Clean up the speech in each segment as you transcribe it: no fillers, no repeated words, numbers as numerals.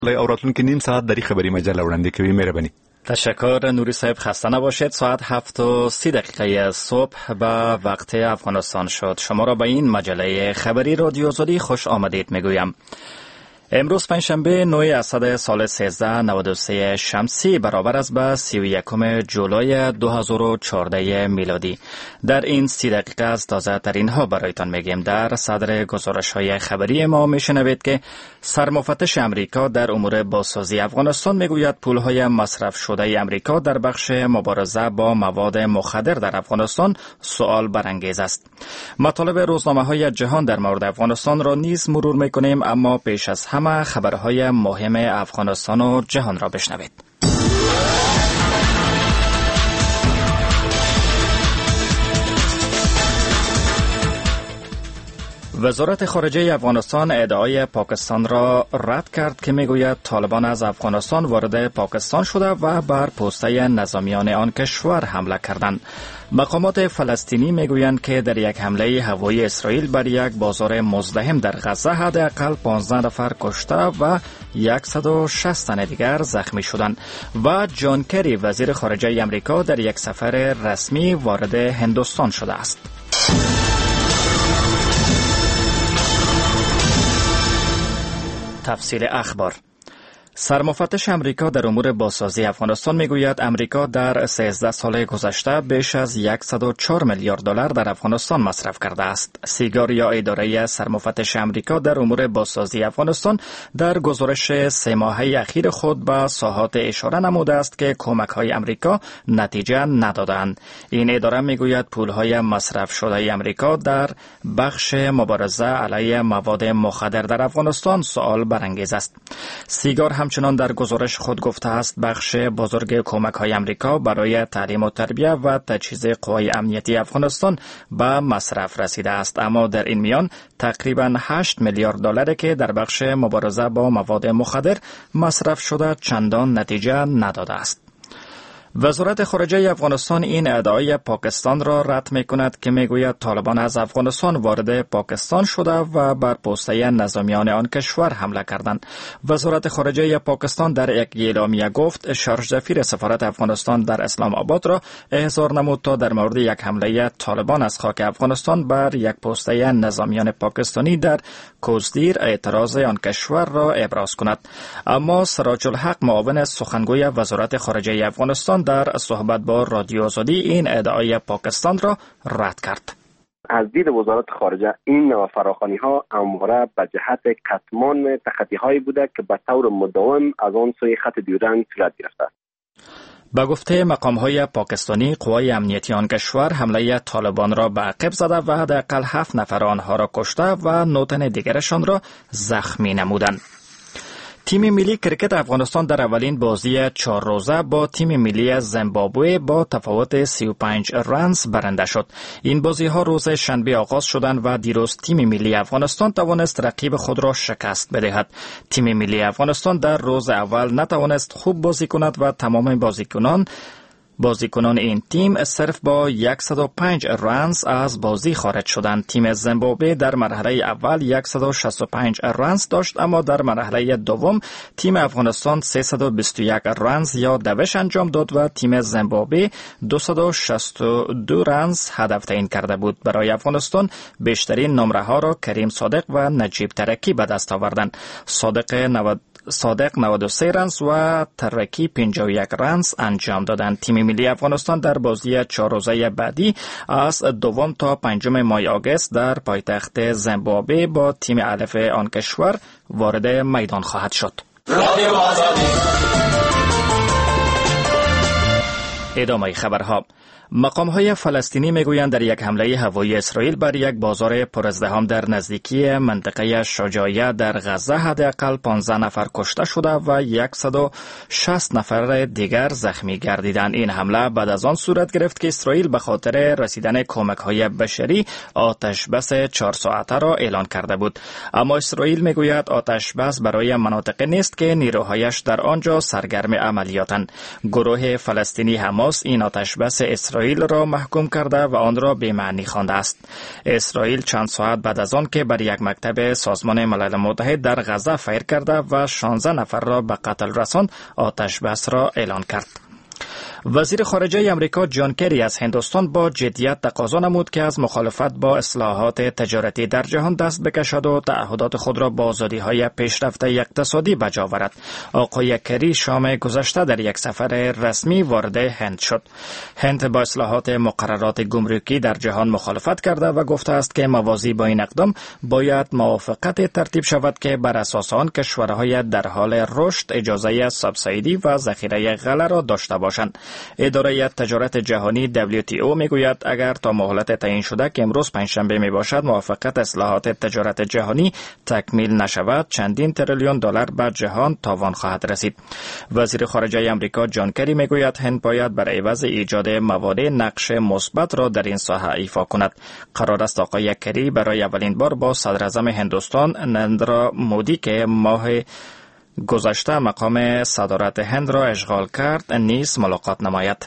اوراتون که نیم ساعت در خبری مجله وړاندې کوي. مهرباني. تشکر نوری صاحب، خسته نباشید. ساعت 7:30 صبح به وقت افغانستان شد. شما را به این مجله خبری رادیو آزادی خوش آمدید میگویم. امروز پنجشنبه 9 اسد سال 1393 شمسی برابر است به 31 جولای 2014 میلادی. در این 30 دقیقه از تازه ترین ها برایتان میگیم. در صدر گزارش های خبری ما میشنوید که سرمفتش امریکا در امور بازسازی افغانستان میگوید پول های مصرف شده امریکا در بخش مبارزه با مواد مخدر در افغانستان سوال برانگیز است. مطالب روزنامه های جهان در مورد افغانستان را نیز مرور میکنیم، اما پیش از همه خبرهای مهم افغانستان و جهان را بشنوید. وزارت خارجه افغانستان ادعای پاکستان را رد کرد که میگوید طالبان از افغانستان وارد پاکستان شده و بر پوسته نظامیان آن کشور حمله کردند. مقامات فلسطینی میگویند که در یک حمله هوایی اسرائیل بر یک بازار مزدحم در غزه حداقل 15 نفر کشته و 160 تن دیگر زخمی شدند و جان کری وزیر خارجه امریکا در یک سفر رسمی وارد هندوستان شده است. تفصیل اخبار. سرمفتش امریکا در امور بازسازی افغانستان میگوید امریکا در 13 سال گذشته بیش از 104 میلیارد دلار در افغانستان مصرف کرده است. سیگار یا اداره سرمفتش امریکا در امور بازسازی افغانستان در گزارش 3 ماهه اخیر خود به ساحات اشاره نموده است که کمک‌های امریکا نتیجه ندادند. این اداره میگوید پول‌های مصرف شده امریکا در بخش مبارزه علیه مواد مخدر در افغانستان سوال برانگیز است. سیگار همچنان در گزارش خود گفته است بخش بزرگ کمک‌های امریکا برای تعلیم و تربیت و تجهیز قوای امنیتی افغانستان به مصرف رسیده است، اما در این میان تقریباً 8 میلیارد دلار که در بخش مبارزه با مواد مخدر مصرف شده چندان نتیجه نداده است. وزارت خارجه افغانستان این ادعای پاکستان را رد می‌کند که میگوید طالبان از افغانستان وارد پاکستان شده و بر پوسته نظامیان آن کشور حمله کردند. وزارت خارجه پاکستان در یک اعلامیه گفت شارژ سفیر سفارت افغانستان در اسلام آباد را احضار نمود تا در مورد یک حمله طالبان از خاک افغانستان بر یک پوسته نظامیان پاکستانی در کوزدیر اعتراض آن کشور را ابراز کند. اما سراج الحق معاون سخنگوی وزارت خارجه افغانستان در صحبت با رادیو آزادی این ادعای پاکستان را رد کرد. از دید وزارت خارجه این نوع فراخوانی ها همواره به جهت کتمان تخطی هایی بوده که به طور مداوم از آن سوی خط دیورند صورت گرفته است. به گفته مقام‌های پاکستانی قوای امنیتی آن کشور حمله طالبان را به عقب زده و حداقل 7 نفر آنها را کشته و 9 تن دیگرشان را زخمی نمودند. تیم ملی کرکت افغانستان در اولین بازی 4 روزه با تیم ملی زیمبابوه با تفاوت 35 رنز برنده شد. این بازی ها روز شنبه آغاز شدند و دیروز تیم ملی افغانستان توانست رقیب خود را شکست بدهد. تیم ملی افغانستان در روز اول نتوانست خوب بازی کند و تمام بازیکنان این تیم صرف با 105 رنز از بازی خارج شدند. تیم زیمبابوه در مرحله اول 165 رنز داشت، اما در مرحله دوم تیم افغانستان 321 رنز یا دوش انجام داد و تیم زیمبابوه 262 رنز هدف تعیین کرده بود. برای افغانستان بیشترین نمره ها را کریم صادق و نجیب ترکی به دست آوردند. صادق 93 رنز و ترکی 51 رنز انجام دادند. تیم ملی افغانستان در بازی 4 روزه بعدی از دوم تا 5 ماه آگوست در پایتخت زیمبابوه با تیم الف آن کشور وارد میدان خواهد شد. ادامه خبرها. مقام‌های فلسطینی میگویند در یک حمله هوایی اسرائیل بر یک بازار پرازدحام در نزدیکی منطقه شجاعیه در غزه حداقل 15 نفر کشته شده و 160 نفر دیگر زخمی گردیدند. این حمله بعد از آن صورت گرفت که اسرائیل به خاطر رسیدن کمک‌های بشری آتش بس 4 ساعته را اعلان کرده بود، اما اسرائیل میگوید آتش بس برای مناطقی نیست که نیروهایش در آنجا سرگرم عملیاتند. گروه فلسطینی حماس این آتش بس اسرائیل اسرائیل را محکوم کرده و آن را بی‌معنی خوانده است. اسرائیل چند ساعت بعد از آن که بر یک مکتب سازمان ملل متحد در غزه فایر کرده و 16 نفر را به قتل رساند، آتش بس را اعلان کرد. وزیر خارجه امریکا جان کری از هندوستان با جدیت تقاضا نمود که از مخالفت با اصلاحات تجارتی در جهان دست بکشد و تعهدات خود را با آزادی‌های پیشرفته اقتصادی بجا آورد. آقای کری شام گذشته در یک سفر رسمی وارد هند شد. هند با اصلاحات مقررات گمرکی در جهان مخالفت کرده و گفته است که موازی با این اقدام باید موافقت ترتیب شود که بر اساس آن کشورهای در حال رشد اجازه سابسیدی و ذخیره غله را داشته باشند. اداره تجارت جهانی WTO میگوید اگر تا مهلت تعیین شده که امروز پنجشنبه می باشد موافقت اصلاحات تجارت جهانی تکمیل نشود، چندین تریلیون دلار به جهان تاوان خواهد رسید. وزیر خارجه امریکا جان کری میگوید هند باید بر عوض ایجاد مواد نقش مثبت را در این ساحه ایفا کند. قرار است آقای کری برای اولین بار با صدر اعظم هندوستان نریندرا مودی که ماه گذشته مقام صدارت هند را اشغال کرد نیز ملاقات نماید.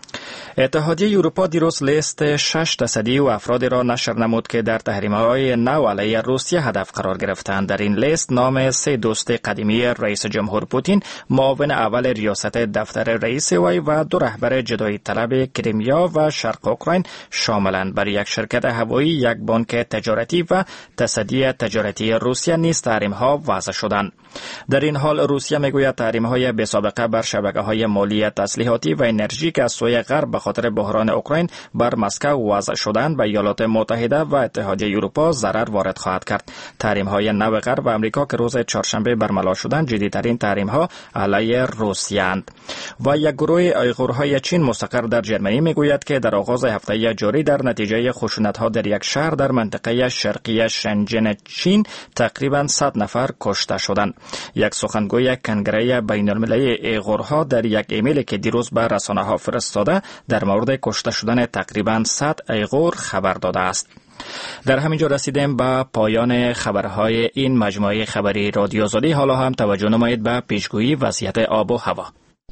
اتحادیه اروپا دیروز لیست 6 تصدی و افرادی را نشر نمود که در تحریم‌های نو علیه روسیه هدف قرار گرفتند. در این لیست نام 3 دوست قدیمی رئیس جمهور پوتین، معاون اول ریاست دفتر رئیس وی و 2 رهبر جدایی طلب کریمیا و شرق اوکراین شاملند. برای یک شرکت هوایی، یک بانک تجارتی و تصدی تجارتی روسیه نیز تحریم‌ها وضع شدند. در این حال روسیه میگوید تحریم‌های بی‌سابقه بر شبکه‌های مالی، تسلیحاتی و انرژی که از سوی غرب به خاطر بحران اوکراین بر مسکو وضع شدند به ایالات متحده و اتحادیه اروپا ضرر وارد خواهد کرد. تحریم‌های نو غرب و آمریکا که روز چهارشنبه برملا شدند جدی‌ترین تحریم‌ها علیه روسیه اند. و یک گروه ایغورهای چین مستقر در ژرمنی میگوید که در آغاز هفته جاری در نتیجه خشونت‌ها در یک شهر در منطقه شرقی شنژن چین تقریباً 100 نفر کشته شدند. یک سخنگوی کنگره بین‌المللی ایغورها در یک ایمیلی که دیروز به رسانه‌ها فرستاده در مورد کشته شدن تقریباً 100 ایغور خبر داده است. در همینجا رسیدیم به پایان خبرهای این مجموعه خبری رادیو آزادی. حالا هم توجه نمایید به پیشگویی وضعیت آب و هوا.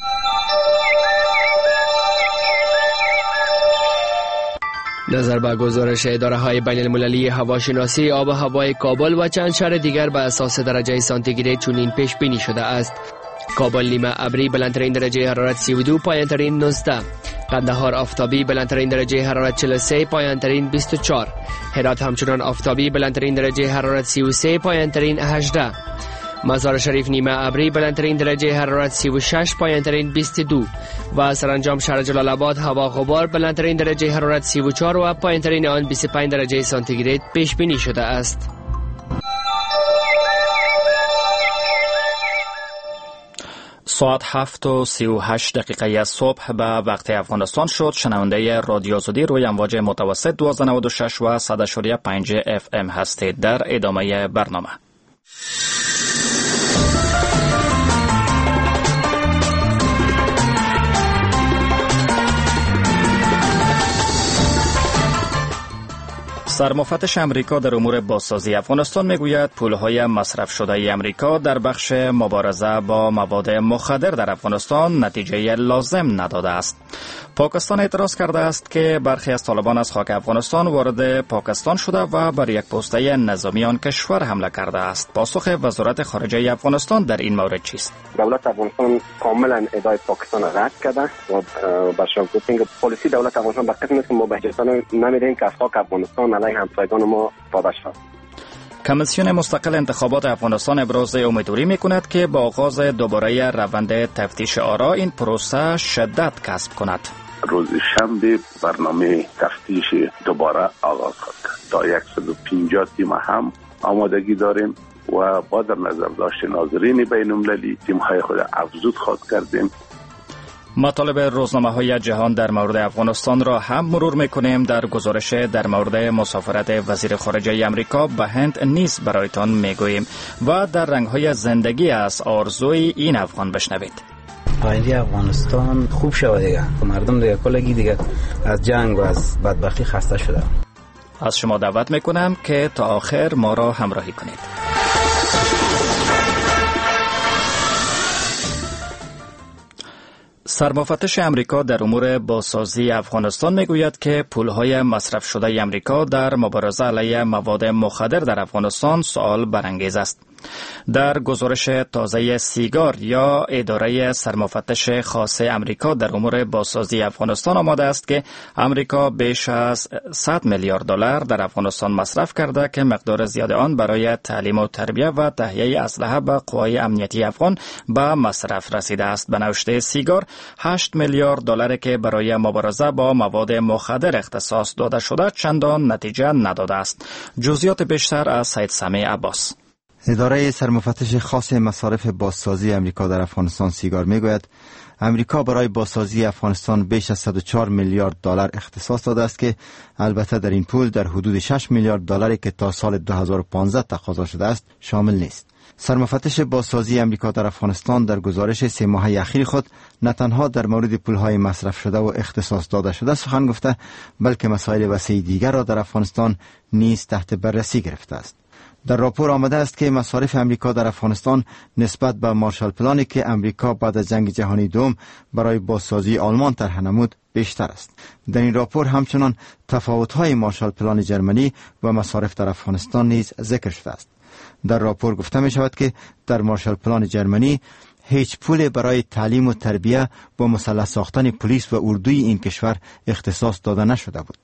نظر به گزارش اداره‌های بین‌المللی هواشناسی، آب و هوای کابل و چند شهر دیگر به اساس درجه سانتیگراد چنین پیش بینی شده است: کابل نیمه ابری بلندترین درجه حرارت 32، پایان‌ترین 19. قندهار آفتابی بلندترین درجه حرارت 43، پایان‌ترین 24. هرات همچنان آفتابی بلندترین درجه حرارت 33، پایان‌ترین 18. مزار شریف نیمه ابری بلندترین درجه حرارت 36، پایان‌ترین 22. و سرانجام شهر جلال آباد هوا غبار بلندترین درجه حرارت 34 و پایان‌ترین آن 25 درجه سانتیگراد پیش بینی شده است. ساعت 7:38 صبح به وقت افغانستان شد. شنونده رادیو آزادی روی امواج متوسط 1296 و 100.5 FM هستید. در ادامه برنامه سرمفتش امریکا در امور بازسازی افغانستان میگوید پولهای مصرف شده امریکا در بخش مبارزه با مواد مخدر در افغانستان نتیجه لازم نداده است. پاکستان اعتراض کرده است که برخی از طالبان از خاک افغانستان وارد پاکستان شده و بر یک پوسته نظامی آن کشور حمله کرده است. پاسخ وزارت خارجه افغانستان در این مورد چیست؟ دولت افغانستان کاملا ادعای پاکستان را رد کرده و برشان گفتن که پالیسی دولت افغانستان به قسمی است که ما به اجازه نمیدیم که از خاک افغانستان علیه همسایگان ما صادر شود. کمیسیون مستقل انتخابات افغانستان ابراز امیدواری می‌کند که با آغاز دوباره روند تفتیش آرا این پروسه شدت کسب کند. روز شنبه برنامه تفتیش دوباره آغاز خواهد کرد. تا 150 تیم هم آمادگی داریم و با در نظر داشت ناظرین بین‌المللی تیم‌های خود افزود خواهد کردیم. مطالب روزنامه‌های جهان در مورد افغانستان را هم مرور می‌کنیم. در گزارش در مورد مسافرت وزیر خارجه آمریکا به هند نیز برایتان می‌گوییم و در رنگ‌های زندگی از آرزوی این افغان بشنوید. آینده افغانستان خوب شود دیگه. مردم دیگه کلگی دیگه از جنگ و از بدبختی خسته شده. از شما دعوت می‌کنم که تا آخر ما را همراهی کنید. سرمفتش امریکا در امور بازسازی افغانستان میگوید که پولهای مصرف شده امریکا در مبارزه علیه مواد مخدر در افغانستان سوال برانگیز است. در گزارش تازه سیگار یا اداره سرمفتش خاص امریکا در امور بازسازی افغانستان آمده است که امریکا بیش از 100 میلیارد دلار در افغانستان مصرف کرده که مقدار زیاد آن برای تعلیم و تربیت و تهیه اسلحه به قوای امنیتی افغان به مصرف رسیده است. به نوشته سیگار 8 میلیارد دلار که برای مبارزه با مواد مخدر اختصاص داده شده چندان نتیجه نداده است. جزئیات بیشتر از سید سمیع عباس. اداره سرمفتش خاص مصارف بازسازی امریکا در افغانستان سیگار میگوید امریکا برای بازسازی افغانستان بیش از 104 میلیارد دلار اختصاص داده است که البته در این پول در حدود 6 میلیارد دلاری که تا سال 2015 تقاضا شده است شامل نیست. سرمفتش بازسازی امریکا در افغانستان در گزارش 3 ماهه اخیر خود نه تنها در مورد پولهای مصرف شده و اختصاص داده شده سخن گفته بلکه مسائل وسیع دیگر را در افغانستان نیز تحت بررسی گرفته است. در راپور آمده است که مصارف امریکا در افغانستان نسبت به مارشال پلانی که امریکا بعد از جنگ جهانی دوم برای بازسازی آلمان طرح نمود بیشتر است. در این راپور همچنان تفاوت‌های مارشال پلان جرمنی و مصارف در افغانستان نیز ذکر شده است. در راپور گفته می شود که در مارشال پلان جرمنی هیچ پول برای تعلیم و تربیت و مسلح ساختن پلیس و اردوی این کشور اختصاص داده نشده بود.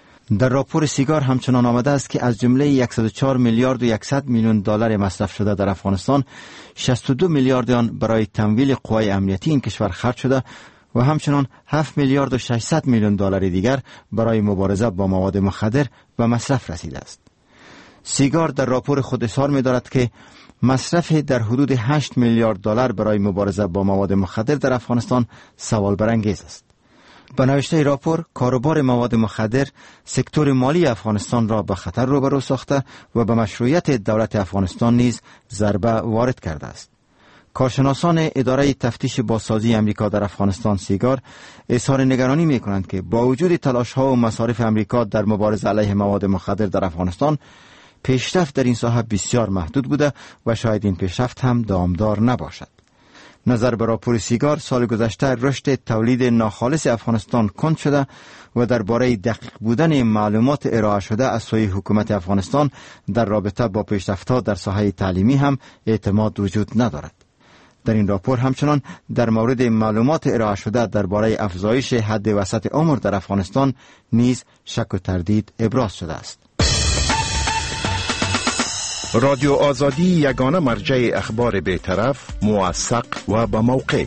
در راپور سیگار همچنان آمده است که از جمله 104 میلیارد و 100 میلیون دلار مصرف شده در افغانستان 62 میلیارد آن برای تمویل قوای امنیتی این کشور خرج شده و همچنان 7 میلیارد و 600 میلیون دلار دیگر برای مبارزه با مواد مخدر به مصرف رسیده است. سیگار در راپور خود اظهار می‌دارد که مصرف در حدود 8 میلیارد دلار برای مبارزه با مواد مخدر در افغانستان سوال برانگیز است. به نوشته راپور کاروبار مواد مخدر سکتور مالی افغانستان را به خطر روبرو ساخته و به مشروعیت دولت افغانستان نیز ضربه وارد کرده است. کارشناسان اداره تفتیش بازسازی امریکا در افغانستان سیگار اظهار نگرانی می‌کنند که با وجود تلاش‌ها و مصارف امریکا در مبارزه علیه مواد مخدر در افغانستان پیشرفت در این ساحه بسیار محدود بوده و شاید این پیشرفت هم دامدار نباشد. نظر به راپور سیگار سال گذشته رشد تولید ناخالص افغانستان کند شده و درباره دقیق بودن معلومات ارائه شده از سوی حکومت افغانستان در رابطه با پیشرفت‌ها در ساحه تعلیمی هم اعتماد وجود ندارد. در این راپور همچنان در مورد معلومات ارائه شده درباره افزایش حد وسط عمر در افغانستان نیز شک و تردید ابراز شده است. رادیو آزادی یگانه مرجع اخبار بی‌طرف، موثق و با موقع.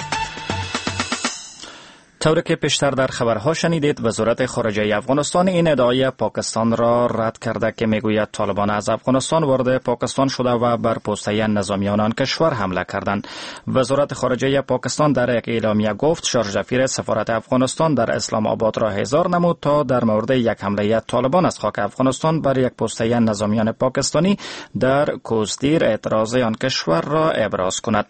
طوری که پیشتر در خبرها شنیدید وزارت خارجه افغانستان این ادعای پاکستان را رد کرده که میگوید طالبان از افغانستان وارد پاکستان شده و بر پوسته نظامیان آن کشور حمله کردند. وزارت خارجه پاکستان در یک اعلامیه گفت شارژ سفارت افغانستان در اسلام آباد را احضار نمود تا در مورد یک حمله طالبان از خاک افغانستان بر یک پوسته نظامیان پاکستانی در کوزدیر اعتراض آن کشور را ابراز کند.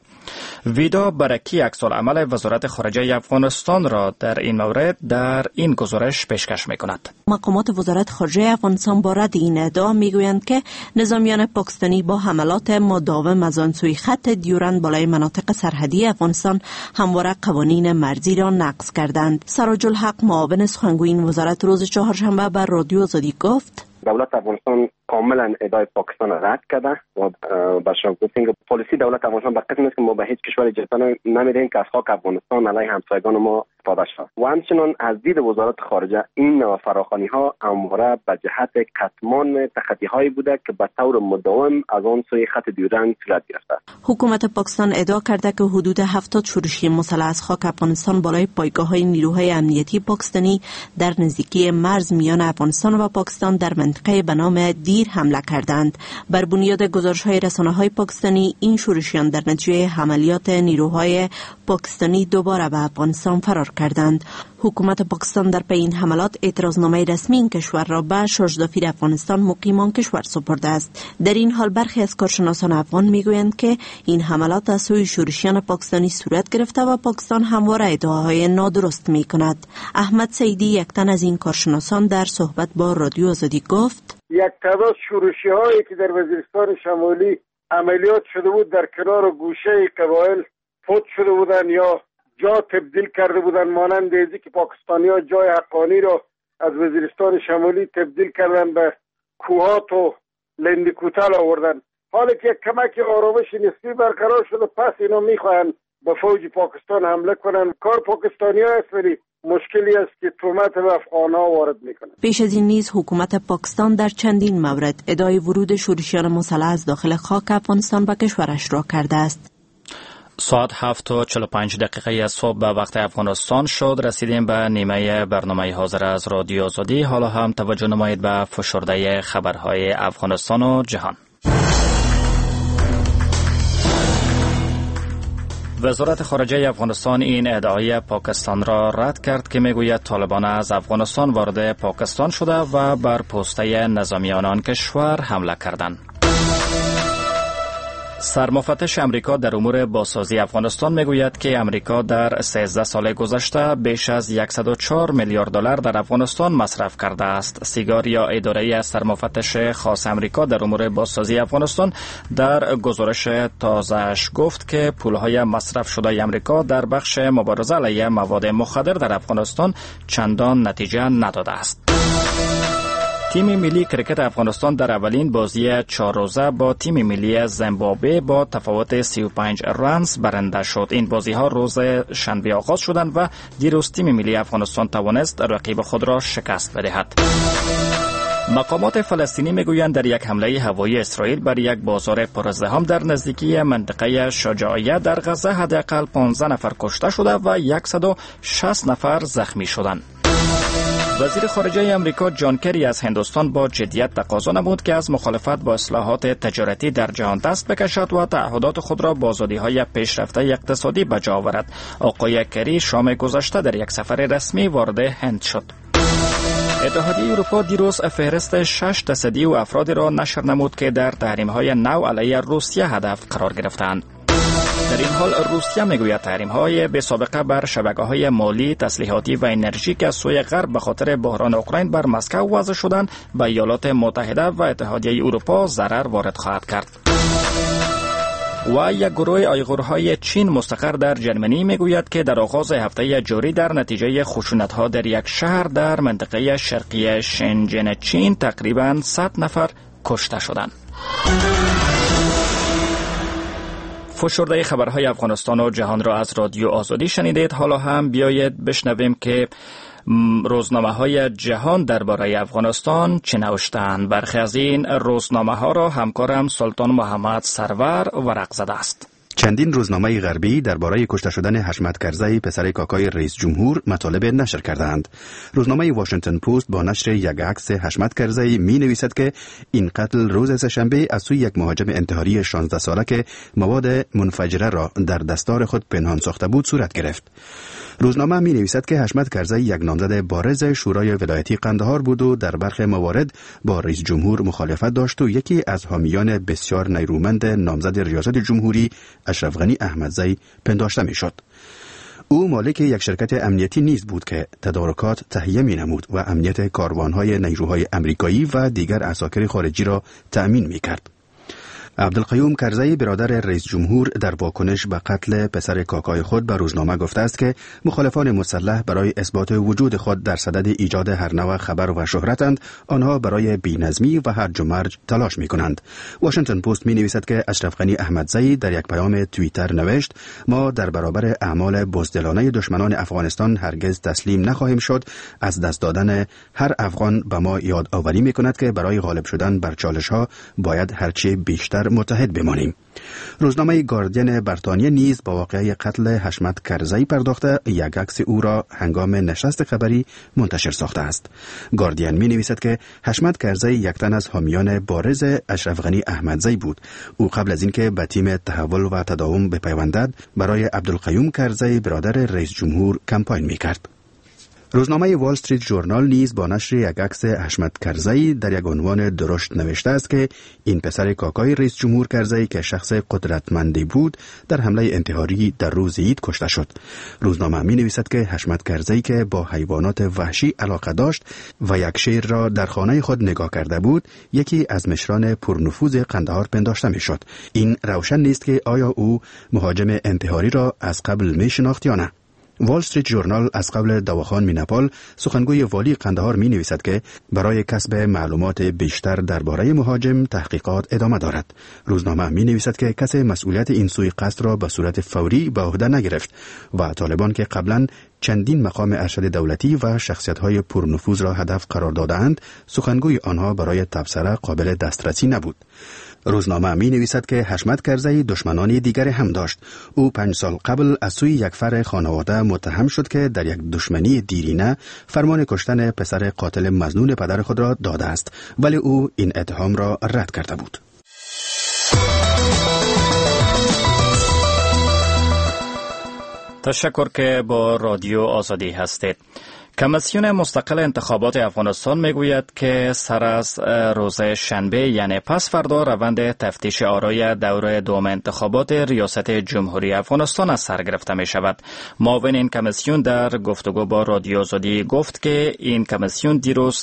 ویدا برکی عکس‌العمل وزارت خارجه افغانستان را در این مورد در این گزارش پیشکش می‌کند. مقامات وزارت خارجه افغانستان با رد این ادعا میگویند که نظامیان پاکستانی با حملات مداوم از آن سوی خط دیورند بالای مناطق سرحدی افغانستان همواره قوانین مرزی را نقض کردند. سراج الحق معاون سخنگوی این وزارت روز چهارشنبه بر رادیو آزادی گفت دولت افغانستان کاملا ادعای پاکستان رد کرده و برشان گفتیم که پالیسی دولت افغانستان به قسم است که ما به هیچ کشور اجازه نمیدهیم که از خاک افغانستان علیه همسایگان ما استفاده شود و همچنان از دید وزارت خارجه این فراخوانی ها همواره به جهت کتمان تخطی هایی بوده که به طور مداوم از آن سوی خط دیورند صورت گرفته. حکومت پاکستان ادعا کرده که حدود 70 شورشی مسلح از خاک افغانستان بالای پایگاه‌های نیروهای امنیتی پاکستانی در نزدیکی مرز میان افغانستان و پاکستان در منطقه به نام دیر حمله کردند. بر بنیاد گزارش‌های رسانه‌های پاکستانی این شورشیان در نتیجه عملیات نیروهای پاکستانی دوباره به افغانستان فرار کردند. حکومت پاکستان در پی این حملات اعتراضنامه رسمی این کشور را به شارژدافیر افغانستان مقیم کشور سپرده است. در این حال برخی از کارشناسان افغان میگویند که این حملات از سوی شورشیان پاکستانی صورت گرفته و پاکستان همواره ادعاهای نادرست میکند. احمد سیدی یک تن از این کارشناسان در صحبت با رادیو آزادی گفت یک تعداد شورشی‌هایی که در وزیرستان شمالی عملیات شده بود در کنار گوشه قبایل فوت شده بودند یا جا تبدیل کرده بودن، مانند ازی که پاکستانی‌ها جای حقانی را از وزیرستان شمالی تبدیل کردن به کوهات و لندیکوتل آوردن. حالا که کمک آرامش نسبی برقرار شده، پس اینا میخواهند به فوج پاکستان حمله کنن. کار پاکستانی‌ها است، ولی مشکلی است که تهمت به افغان‌ها وارد میکنن. پیش از این نیز حکومت پاکستان در چندین مورد ادعای ورود شورشیان مسلح از داخل خاک افغانستان به کشورش را کرده است. ساعت 7:45 صبح به وقت افغانستان شد. رسیدیم به نیمه برنامه حاضر از رادیو آزادی. حالا هم توجه نمایید به فشرده خبرهای افغانستان و جهان. وزارت خارجه افغانستان این ادعای پاکستان را رد کرد که میگوید طالبان از افغانستان وارد پاکستان شده و بر پوسته نظامیان آن کشور حمله کردند. سرمفتش امریکا در امور بازسازی افغانستان میگوید که امریکا در 13 سال گذشته بیش از 104 میلیارد دلار در افغانستان مصرف کرده است. سیگار یا اداره سرمفتش خاص امریکا در امور بازسازی افغانستان در گزارش تازه‌اش گفت که پولهای مصرف شده امریکا در بخش مبارزه علیه مواد مخدر در افغانستان چندان نتیجه نداده است. تیم ملی کرکت افغانستان در اولین بازی 4 روزه با تیم ملی زیمبابوه با تفاوت 35 رنز برنده شد. این بازی ها روز شنبه آغاز شدند و دیروز تیم ملی افغانستان توانست رقیب خود را شکست بدهد. مقامات فلسطینی میگویند در یک حمله هوایی اسرائیل بر یک بازار پرازدحام در نزدیکی منطقه شجاعیه در غزه حداقل 15 نفر کشته شده و 160 نفر زخمی شدند. وزیر خارجه امریکا جان کری از هندوستان با جدیت تقاضا نمود که از مخالفت با اصلاحات تجارتی در جهان دست بکشد و تعهدات خود را با آزادی‌های پیشرفته اقتصادی به جا آورد. آقای کری شام گذشته در یک سفر رسمی وارد هند شد. اتحادیه اروپا دیروز فهرست 6 تصدی و افرادی را نشر نمود که در تحریم‌های نو علیه روسیه هدف قرار گرفتند. در این حال روسیه میگوید تحریم‌های بی سابقه بر شبکه‌های مالی، تسلیحاتی و انرژی که از سوی غرب به خاطر بحران اوکراین بر مسکو وضع شدند به ایالات متحده و اتحادیه اروپا ضرر وارد خواهد کرد. و یک گروه ایغورهای چین مستقر در جرمنی میگوید که در آغاز هفته جاری در نتیجه خشونت‌ها در یک شهر در منطقه شرقی شنژن چین تقریباً 100 نفر کشته شدند. فشرده خبرهای افغانستان و جهان را از رادیو آزادی شنیدید. حالا هم بیایید بشنویم که روزنامه‌های جهان درباره افغانستان چه نوشتند. برخی از این روزنامه‌ها را همکارم سلطان محمد سرور ورق زده است. چندین روزنامه غربی درباره کشته شدن حشمت کرزی پسر کاکای رئیس جمهور مطالب نشر کردند. روزنامه واشنگتن پست با نشر یک عکس حشمت کرزی می نویسد که این قتل روز سه‌شنبه از سوی یک مهاجم انتحاری 16 ساله که مواد منفجره را در دستار خود پنهان ساخته بود صورت گرفت. روزنامه می نویسد که حشمت کرزی یک نامزد بارز شورای ولایتی قندهار بود و در برخی موارد با رئیس جمهور مخالفت داشت و یکی از حامیان بسیار نیرومند نامزد ریاست جمهوری اشرف غنی احمدزی پنداشته می شد. او مالک یک شرکت امنیتی نیز بود که تدارکات تهیه می نمود و امنیت کاروانهای نیروهای امریکایی و دیگر عساکر خارجی را تأمین می کرد. عبدالقیوم کرزی برادر رئیس جمهور در واکنش به قتل پسر کاکای خود به روزنامه گفته است که مخالفان مسلح برای اثبات وجود خود در صدد ایجاد هر نوع خبر و شهرتند، آنها برای بی‌نظمی و هرج و مرج تلاش می‌کنند. واشنگتن پست می‌نویسد که اشرف غنی احمدزی در یک پیام توییتر نوشت: ما در برابر اعمال بزدلانه دشمنان افغانستان هرگز تسلیم نخواهیم شد. از دست دادن هر افغان به ما یادآوری می‌کند که برای غالب شدن بر چالش‌ها باید هرچه بیشتر متحد بمانیم. روزنامه گاردین بریتانیا نیز با واقعه قتل حشمت کرزی پرداخته یک عکس او را هنگام نشست خبری منتشر ساخته است. گاردین می نویسد که حشمت کرزی یک تن از حامیان بارز اشرف غنی احمدزی بود. او قبل از اینکه به تیم تحول و تداوم بپیوندد برای عبدالقیوم کرزی برادر رئیس جمهور کمپاین می کرد. روزنامه وال استریت ژورنال نیز با نشر یک عکس حشمت کرزی در یک عنوان درشت نوشته است که این پسر کاکای رئیس جمهور کرزی که شخص قدرتمندی بود در حمله انتحاری در روز عید کشته شد. روزنامه می نویسد که حشمت کرزی که با حیوانات وحشی علاقه داشت و یک شیر را در خانه خود نگاه کرده بود، یکی از مشران پرنفوذ قندهار پنداشته می شد. این روشن نیست که آیا او مهاجم انتحاری را از قبل می شناخت یا نه. وال استریت ژورنال از قبل دواخان میناپال سخنگوی والی قندهار می نویسد که برای کسب معلومات بیشتر درباره مهاجم تحقیقات ادامه دارد. روزنامه می نویسد که کسی مسئولیت این سوء قصد را به صورت فوری به عهده نگرفت و طالبان که قبلا چندین مقام ارشد دولتی و شخصیت‌های پرنفوذ را هدف قرار دادند، سخنگوی آنها برای تبصره قابل دسترسی نبود. روزنامه می نویسد که حشمت کرزی دشمنانی دیگری هم داشت. او 5 سال قبل از سوی یک فرع خانواده متهم شد که در یک دشمنی دیرینه فرمان کشتن پسر قاتل مظنون پدر خود را داده است، ولی او این اتهام را رد کرده بود. تشکر که با رادیو آزادی هستید. کمیسیون مستقل انتخابات افغانستان میگوید که سر از روز شنبه یعنی پس فردا روند تفتیش آرای دور دوم انتخابات ریاست جمهوری افغانستان از سر گرفته می شود. معاون این کمیسیون در گفتگو با رادیو آزادی گفت که این کمیسیون دیروز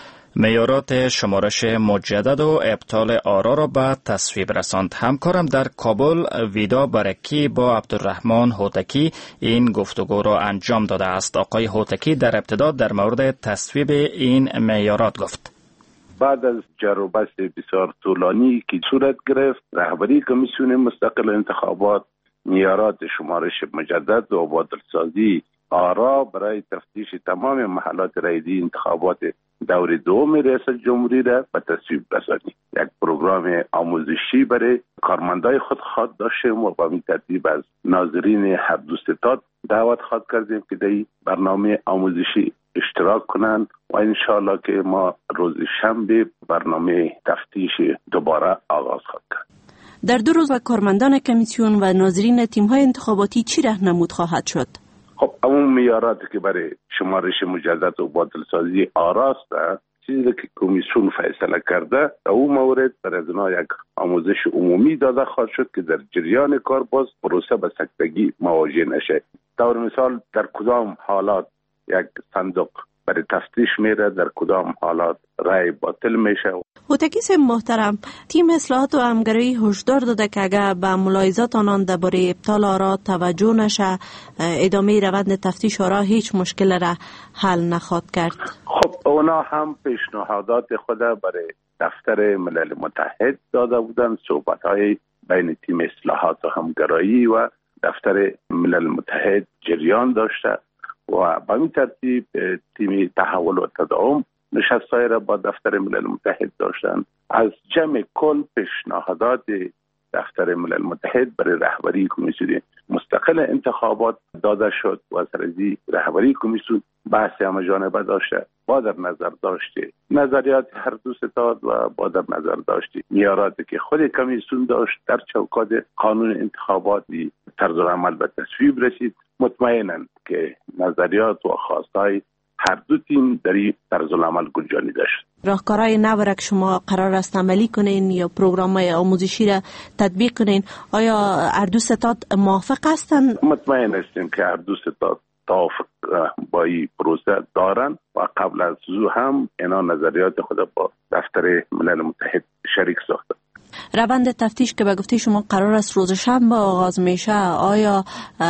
معیارات شمارش مجدد و ابطال آرا را به تصویب رساند. همکارم در کابل ویدا برکی با عبدالرحمن هوتکی این گفتگو را انجام داده است. آقای هوتکی در ابتدا در مورد تصویب این معیارات گفت: بعد از جر و بحث بسیار طولانی که صورت گرفت، رهبری کمیسیون مستقل انتخابات معیارات شمارش مجدد و بازسازی آرا برای تفتیش تمام محلات رایدی انتخابات دور دوم ریاست جمهوری را به تصویب رساند. یک پروگرام آموزشی برای کارمندای خود خواهد داشتیم و با این ترتیب از ناظرین هر دو ستاد دعوت خواهد کردیم که در برنامه آموزشی اشتراک کنند و انشاءالله که ما روز شنبه برنامه تفتیش دوباره آغاز خواهد کرد. در 2 روز کارمندان کمیسیون و ناظرین تیم‌های انتخاباتی چی راهنمود خواهد شد؟ خب اون معیاراتی که برای شمارش مجدد و بازسازی آراست، چیزی که کمیسیون فیصله کرده، او مورد برای از اونها یک آموزش عمومی داده خواهد شد که در جریان کار باز پروسه به سکتگی مواجه نشه. طور مثال در کدام حالات یک صندوق برای تفتیش میره، در کدام حالات رای باطل میشه. هوتکی صاحب محترم، تیم اصلاحات و همگرایی هشدار داده که اگر به ملاحظات آنان درباره ابطال آرا توجه نشه، ادامه روند تفتیش آرا هیچ مشکل را حل نخواهد کرد. خب اونا هم پیشنهادات خود برای دفتر ملل متحد داده بودن. صحبت‌های بین تیم اصلاحات و همگرایی و دفتر ملل متحد جریان داشته و به این ترتیب تیم تحول و تداوم نشست‌های را با دفتر ملل متحد داشتن. از جمع کل پیشنهادات دفتر ملل متحد برای رهبری کمیسیون مستقل انتخابات داده شد و از رهبری کمیسیون بحث همه جانبه داشته، با در نظر داشته نظریات هر دو ستاد و با در نظر داشته معیاراتی که خود کمیسیون داشت در چوکات قانون انتخاباتی طرز عمل به تصویب رسید. مطمئناً که نظریات و خواستهای هر دو تیم در این طرز عمل گنجانیده شد. راهکارهای نو را که شما قرار است عملی کنین یا پروگرام‌های آموزشی را تطبیق کنین، آیا هر دو ستاد موافق هستند؟ مطمئن هستیم که هر دو ستاد توافق با این پروسه دارن و قبل از او هم اینا نظریات خود با دفتر ملل متحد شریک ساختن. روند تفتیش که به گفته شما قرار است روز شنبه آغاز میشه، آیا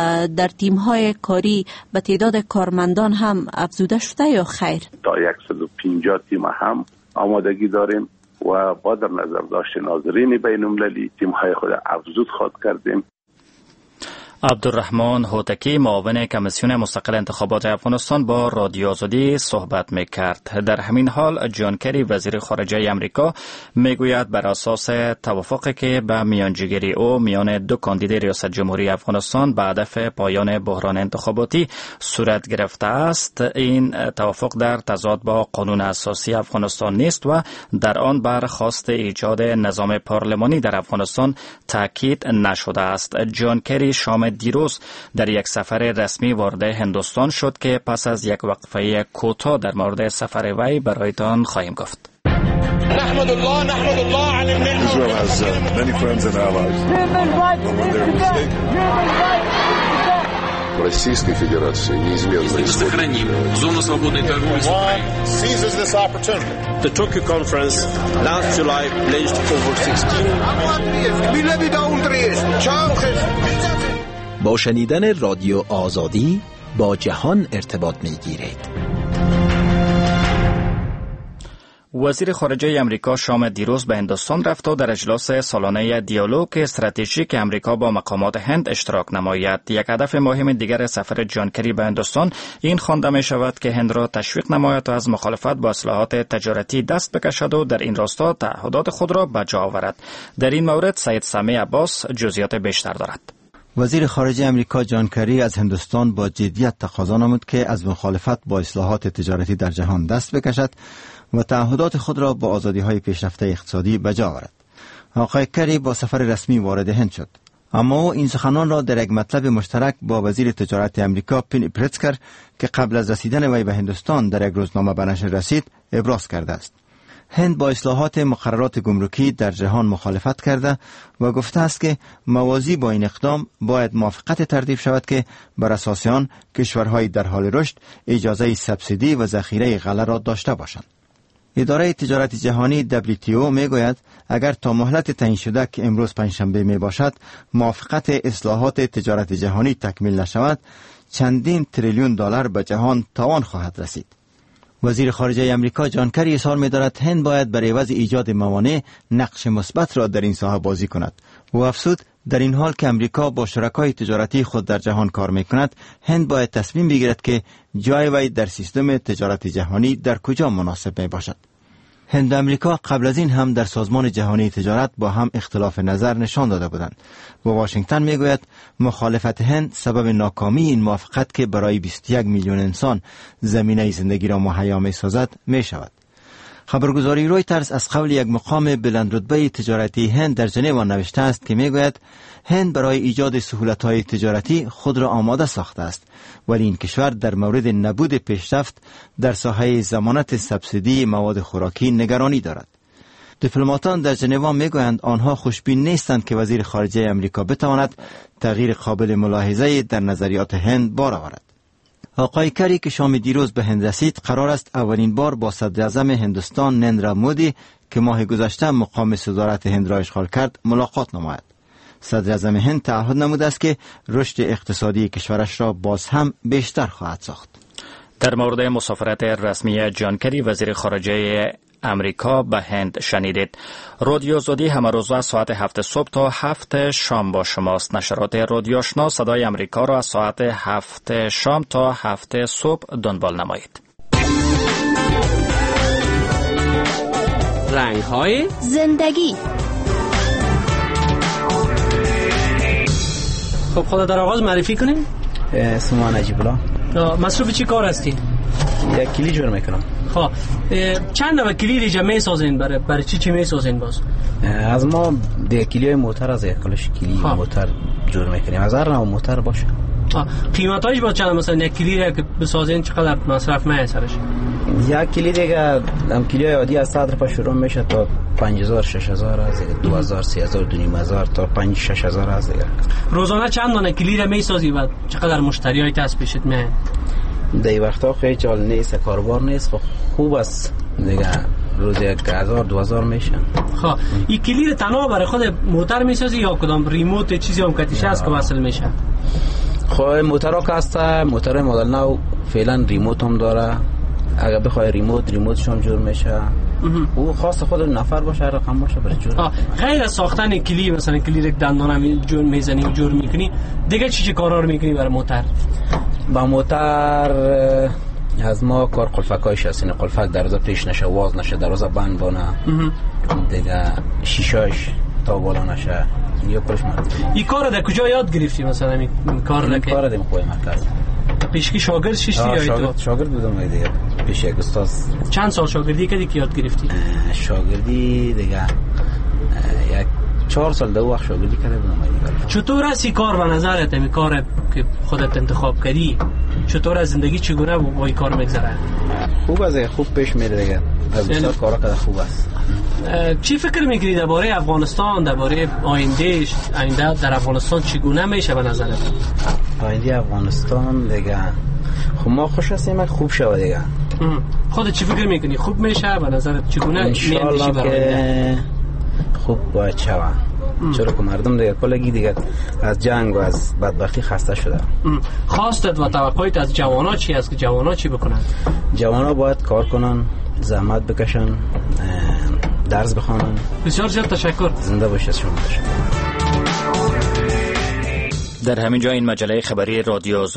در تیم‌های کاری به تعداد کارمندان هم افزوده شده یا خیر؟ تا 150 تیم هم آمادگی داریم و با در نظر داشت ناظرین بین‌المللی تیم‌های خود افزود خواهد کردیم. عبدالرحمن هوتکی معاون کمیسیون مستقل انتخابات افغانستان با رادیو آزادی صحبت میکرد. در همین حال جان کری وزیر خارجه امریکا میگوید بر اساس توافقی که به میانجیگری او میان دو کاندید ریاست جمهوری افغانستان به هدف پایان بحران انتخاباتی صورت گرفته است، این توافق در تضاد با قانون اساسی افغانستان نیست و در آن بر خواست ایجاد نظام پارلمانی در افغانستان تاکید نشده است. جان کری شام دیروز در یک سفر رسمی وارد هندوستان شد که پس از یک وقفه کوتاه در مورد سفر وی برایتان خواهیم گفت. نحمد الله علی الملت. Israel has many friends and allies. Российской Федерации неизменно сохраним зону свободной торговли с Украиной. Seizes this opportunity. The Tokyo conference last July pledged over 16. با شنیدن رادیو آزادی با جهان ارتباط میگیرید. وزیر خارجه امریکا شام دیروز به هندوستان رفت و در اجلاس سالانه دیالوگ استراتژیک امریکا با مقامات هند اشتراک نماید. یک هدف مهم دیگر سفر جان کری به هندوستان این خوانده می شود که هند را تشویق نماید و از مخالفت با اصلاحات تجارتی دست بکشد و در این راستا تعهدات خود را به جا آورد. در این مورد سید سامی عباس جزئیات بیشتر دارد. وزیر خارجه امریکا جان کری از هندوستان با جدیت تقاضا نمود که از مخالفت با اصلاحات تجارتی در جهان دست بکشد و تعهدات خود را با آزادی‌های پیشرفته اقتصادی به جا آورد. آقای کری با سفر رسمی وارد هند شد، اما او این سخنان را در یک مطلب مشترک با وزیر تجارت امریکا پینی پریتزکر که قبل از رسیدن وی به هندوستان در یک روزنامه به نشر رسید ابراز کرده است. هند با اصلاحات مقررات گمرکی در جهان مخالفت کرده و گفته است که موازی با این اقدام باید موافقت ترتیب شود که بر اساس آن کشورهای در حال رشد اجازه سبسیدی و ذخیره غله را داشته باشند. اداره تجارت جهانی WTO می گوید اگر تا مهلت تعیین شده که امروز پنجشنبه می باشد موافقت اصلاحات تجارت جهانی تکمیل نشود، چندین تریلیون دلار به جهان تاوان خواهد رسید. وزیر خارجه امریکا جان کری اصرار می دارد هند باید برای عوض ایجاد موانع نقش مثبت را در این ساحه بازی کند و افزود در این حال که امریکا با شرکای تجارتی خود در جهان کار می کند، هند باید تصمیم بگیرد که جای وی در سیستم تجارت جهانی در کجا مناسب می باشد. هند و امریکا قبل از این هم در سازمان جهانی تجارت با هم اختلاف نظر نشان داده بودند و واشنگتن می گوید مخالفت هند سبب ناکامی این موافقت که برای 21 میلیون انسان زمینه زندگی را مهیا می سازد می شود. خبرگزاری رویترز از قول یک مقام بلندرتبه تجارتی هند در ژنو نوشته است که می گوید هند برای ایجاد سهولت‌های تجارتی خود را آماده ساخته است، ولی این کشور در مورد نبود پیشرفت در ساحه ضمانت سبسیدی مواد خوراکی نگرانی دارد. دیپلماتان در ژنو میگویند آنها خوشبین نیستند که وزیر خارجه امریکا بتواند تغییر قابل ملاحظه در نظریات هند بار آورد. آقای کری که شام دیروز به هند رسید قرار است اولین بار با صدر اعظم هندوستان نریندرا مودی که ماه گذشته مقام صدارت هند را اشغال کرد ملاقات نماید. صدر اعظم هند تعهد نموده است که رشد اقتصادی کشورش را باز هم بیشتر خواهد ساخت. در مورد مسافرت رسمی جان کری وزیر خارجه امریکا به هند شنیدید. رادیو زودی همه روز از ساعت 7 صبح تا 7 شام با شماست. نشرات رادیو آشنا صدای امریکا را از ساعت 7 شام تا 7 صبح دنبال نمایید. رنگ‌های زندگی. خب خود در آغاز معرفی کنیم. اسم من نجیب الله. مصروف چی کار هستی؟ یک کلی جور میکنم. خب چند نوع کلی ریجا میسازین؟ برای چی میسازین باز؟ از ما دیگه کلیای موتور از یک کلش کلی موتور جور میکنیم. از هر نوع موتور باشه. قیمتاش با چند؟ مثلا یک کلی را که بسازین چقدر مصرف میاد سرش؟ یک کلی دیگه هم کلیای عادی از 100 روپیه شروع میشه تا 5000 6000 از 2000 3000 2500 تا 5 6000 از دیگه. روزانه چند دانه کلی را میسازی و چقدر مشتریای دست پیشت میاد؟ دی وقتا خیلی جال نیست، کاربار نیست، خب خوب است دیگه، روز 1000 2000 میشه. خب این کلی رو تنها برای خود موتور میسازی یا کدام ریموت چیزی هم کتیش هست که وصل میشه؟ خب موتورا که هست، موتور مدل نو فعلا ریموت هم داره، اگه بخوای ریموتش هم جور میشه. او خاص خود نفر باشه، رقم باشه برای جور. غیر از ساختن کلی، مثلا کلی رو دندانه جور میزنی و جور میکنی، دیگه چی کارا رو میکنی برای موتور؟ با موتور از ما کار قلفکایش هست، این قلفک در روزا پیش نشه، واز نشه، در روزا بند بانه دیگه، شیشاش تا بالا نشه. این کار در کجا یاد گرفتی؟ مثلا این کار در مقوی مرکز. پیشکی شاگرد شیشتی یا تو؟ شاگرد بودم دیگه، پیش یک استاد. چند سال شاگردی کردی که یاد گرفتی؟ شاگردی دیگه 4 سال دو وقت شاگردی کرده بودم دیگه. چطور است این کار به نظرت؟ این کار که خودت انتخاب کردی چطور از زندگی چگونه با این کار میگذره؟ خوب است، خوب پیش میره دیگه، از بسیار کارا کرده خوب است. چی فکر میکنی درباره افغانستان، درباره آینده در افغانستان چگونه میشه به نظرت؟ آینده افغانستان دیگه خب ما خوش هستیم خوب شود دیگه. خودت چی فکر میکنی خوب میشه به نظرت؟ چگونه انشالله که خوب باید شود. چرا که مردم دیگه کلگی دیگه از جنگ و از بدبختی خسته شده. خواستت و توقعیت از جوانا چی است که جوانا چی بکنن؟ جوانا باید کار کنن، زحمت بکشن، درس بخوانن. بسیار زیاد تشکر. زنده باشید شما. در همین جا این مجله خبری رادیو